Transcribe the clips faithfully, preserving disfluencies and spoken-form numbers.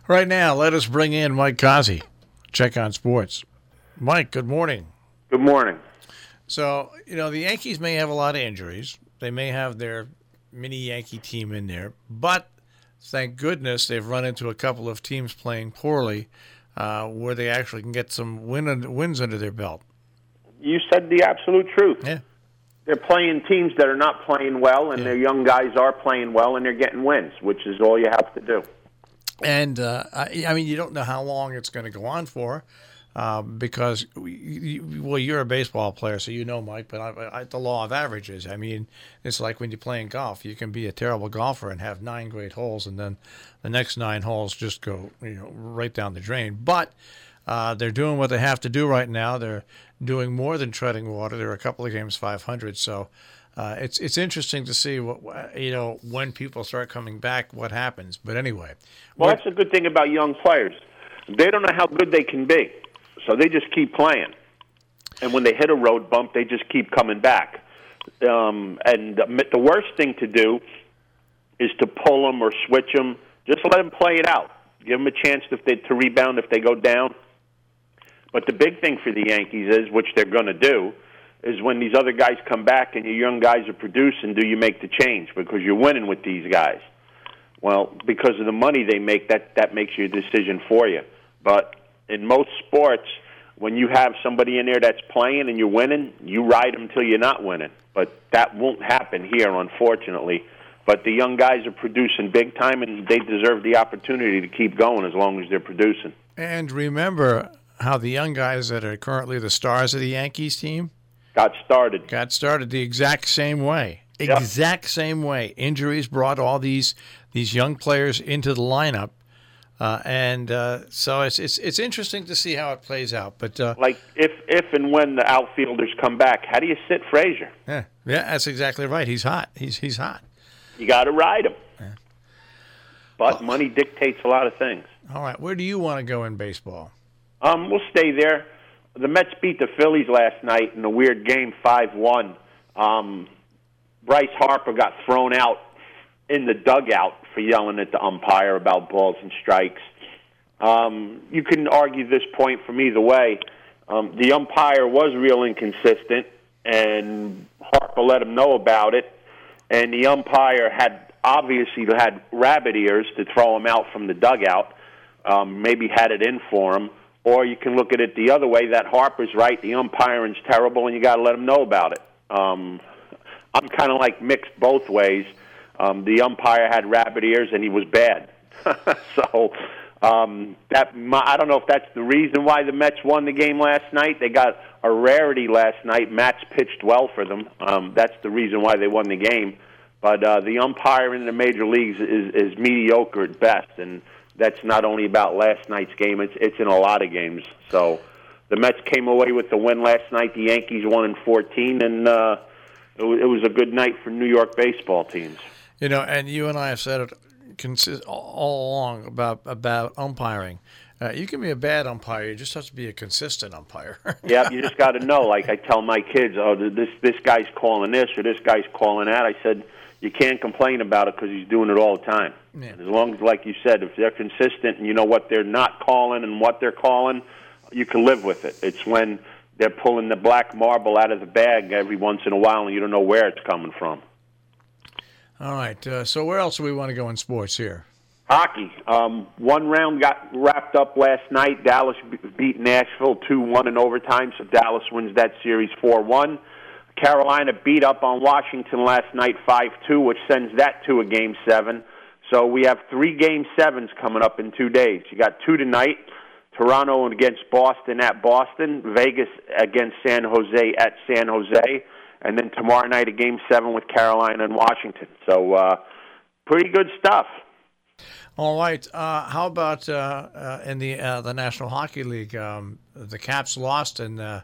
Right now, let us bring in Mike Kazi, Check on Sports. Mike, good morning. Good morning. So, you know, the Yankees may have a lot of injuries. They may have their mini Yankee team in there, but thank goodness they've run into a couple of teams playing poorly uh, where they actually can get some win wins under their belt. You said the absolute truth. Yeah. They're playing teams that are not playing well, and Yeah. their young guys are playing well, and they're getting wins, which is all you have to do. And, uh, I, I mean, you don't know how long it's going to go on for uh, because, we, you, well, you're a baseball player, so you know, Mike, but I, I, the law of averages. I mean, it's like when you're playing golf. You can be a terrible golfer and have nine great holes, and then the next nine holes just go, you know, right down the drain. But uh, they're doing what they have to do right now. They're doing more than treading water. They're a couple of games five hundred, so uh, it's it's interesting to see what you know when people start coming back, what happens. But anyway, Well, that's a good thing about young players. They don't know how good they can be, so they just keep playing. And when they hit a road bump, they just keep coming back. Um, and the worst thing to do is to pull them or switch them. Just let them play it out. Give them a chance if they, to rebound if they go down. But the big thing for the Yankees is, which they're going to do, is when these other guys come back and your young guys are producing, do you make the change? Because you're winning with these guys. Well, because of the money they make, that, that makes your decision for you. But in most sports, when you have somebody in there that's playing and you're winning, you ride them until you're not winning. But that won't happen here, unfortunately. But the young guys are producing big time, and they deserve the opportunity to keep going as long as they're producing. And remember how the young guys that are currently the stars of the Yankees team got started. Got started the exact same way. Exact yep. same way. Injuries brought all these these young players into the lineup, uh, and uh, so it's it's it's interesting to see how it plays out. But uh, like if if and when the outfielders come back, how do you sit Frazier? Yeah, yeah, that's exactly right. He's hot. He's he's hot. You got to ride him. Yeah. But well, money dictates a lot of things. All right, where do you want to go in baseball? Um, we'll stay there. The Mets beat the Phillies last night in a weird game, five one. Um, Bryce Harper got thrown out in the dugout for yelling at the umpire about balls and strikes. Um, you can argue this point from either way. Um, the umpire was real inconsistent, and Harper let him know about it. And the umpire had obviously had rabbit ears to throw him out from the dugout. Um, maybe had it in for him. Or you can look at it the other way, that Harper's right, the umpiring's terrible, and you got to let him know about it. Um, I'm kind of like mixed both ways. Um, the umpire had rabbit ears, and he was bad. so um, that I don't know if that's the reason why the Mets won the game last night. They got a rarity last night. Matz pitched well for them. Um, that's the reason why they won the game. But uh, the umpiring in the major leagues is, is mediocre at best, and that's not only about last night's game, it's it's in a lot of games. So the Mets came away with the win last night. The Yankees won in fourteen, and uh, it, was, it was a good night for New York baseball teams. You know, and you and I have said it consist, all along about, about umpiring. Uh, you can be a bad umpire. You just have to be a consistent umpire. Yeah, you just got to know. Like I tell my kids, oh, this this guy's calling this or this guy's calling that. I said, you can't complain about it because he's doing it all the time. Yeah. As long as, like you said, if they're consistent and you know what they're not calling and what they're calling, you can live with it. It's when they're pulling the black marble out of the bag every once in a while and you don't know where it's coming from. All right. Uh, so where else do we want to go in sports here? Hockey. Um, one round got wrapped up last night. Dallas beat Nashville two one in overtime, so Dallas wins that series four one. Carolina beat up on Washington last night five two, which sends that to a Game seven. So we have three Game sevens coming up in two days. You got two tonight, Toronto against Boston at Boston, Vegas against San Jose at San Jose, and then tomorrow night a Game seven with Carolina and Washington. So uh, pretty good stuff. All right. Uh, how about uh, uh, in the uh, the National Hockey League? Um, the Caps lost, and uh,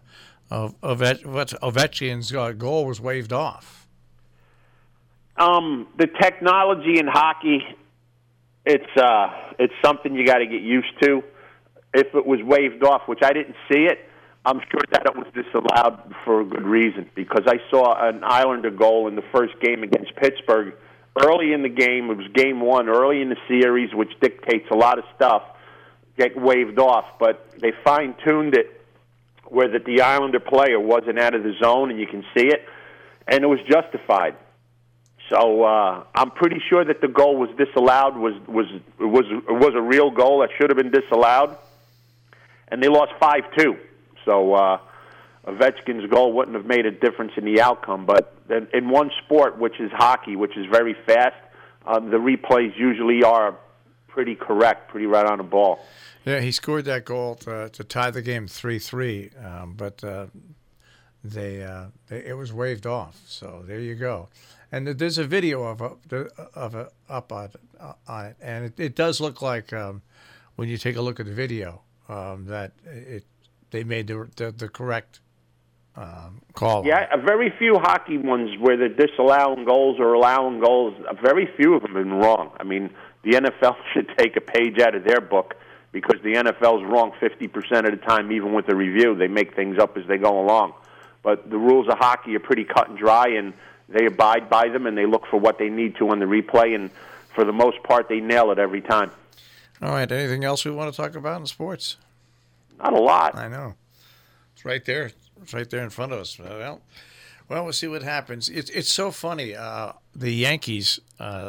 Ovechkin's uh, goal was waved off. Um, the technology in hockey, it's uh, it's something you got to get used to. If it was waved off, which I didn't see it, I'm sure that it was disallowed for a good reason, because I saw an Islander goal in the first game against Pittsburgh early in the game. It was game one, early in the series, which dictates a lot of stuff. get waved off, but they fine-tuned it where that the Islander player wasn't out of the zone, and you can see it, and it was justified. So uh, I'm pretty sure that the goal was disallowed, was was was was a real goal that should have been disallowed, and they lost five two. So uh, Ovechkin's goal wouldn't have made a difference in the outcome. But in one sport, which is hockey, which is very fast, um, the replays usually are pretty correct, pretty right on the ball. Yeah, he scored that goal to, to tie the game three three, um, but uh, they, uh, they it was waved off. So there you go. And there's a video of a, of a, up on, on it, and it, it does look like um, when you take a look at the video um, that it they made the the, the correct um, call. Yeah, a very few hockey ones where they're disallowing goals or allowing goals. Very few of them have been wrong. I mean, the N F L should take a page out of their book because the N F L is wrong fifty percent of the time, even with the review. They make things up as they go along. But the rules of hockey are pretty cut and dry, and they abide by them, and they look for what they need to on the replay, and for the most part, they nail it every time. All right, anything else we want to talk about in sports? Not a lot. I know. It's right there. It's right there in front of us. Well, well, we'll see what happens. It's it's so funny. Uh, the Yankees uh,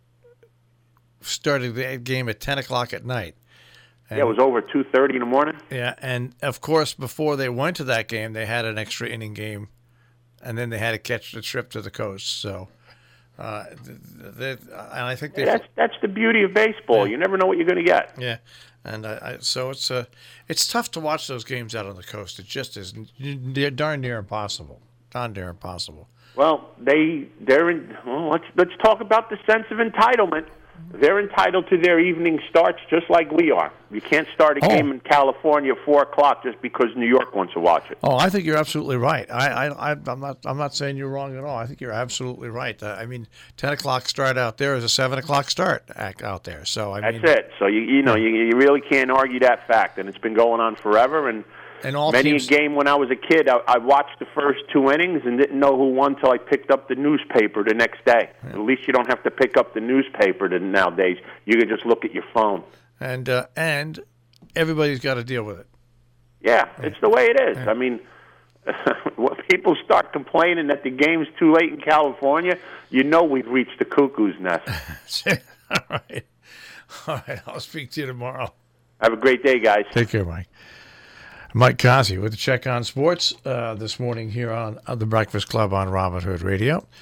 started the game at ten o'clock at night. And, yeah, it was over two thirty in the morning. Yeah, and, of course, before they went to that game, they had an extra inning game. And then they had to catch the trip to the coast. So, uh, they, and I think they. Yeah, that's that's the beauty of baseball. Yeah. You never know what you're going to get. Yeah, and I, I, so it's uh, it's tough to watch those games out on the coast. It just is near, darn near impossible. Darn near impossible. Well, they they're in. Well, let's let's talk about the sense of entitlement. They're entitled to their evening starts just like we are. You can't start a oh. game in California at four o'clock just because New York wants to watch it. Oh, I think you're absolutely right. I, I, I'm not, I'm not saying you're wrong at all. I think you're absolutely right. Uh, I mean, ten o'clock start out there is a seven o'clock start act out there. So I that's mean, it. So you, you know, you, you really can't argue that fact, and it's been going on forever. And and all many teams, a game when I was a kid, I, I watched the first two innings and didn't know who won till I picked up the newspaper the next day. Yeah. At least you don't have to pick up the newspaper nowadays. You can just look at your phone. And uh, and everybody's got to deal with it. Yeah, yeah. It's the way it is. Yeah. I mean, when people start complaining that the game's too late in California, you know we've reached the cuckoo's nest. All right. All right. I'll speak to you tomorrow. Have a great day, guys. Take care, Mike. Mike Kazi with the Check on Sports uh, this morning here on, on the Breakfast Club on Robin Hood Radio.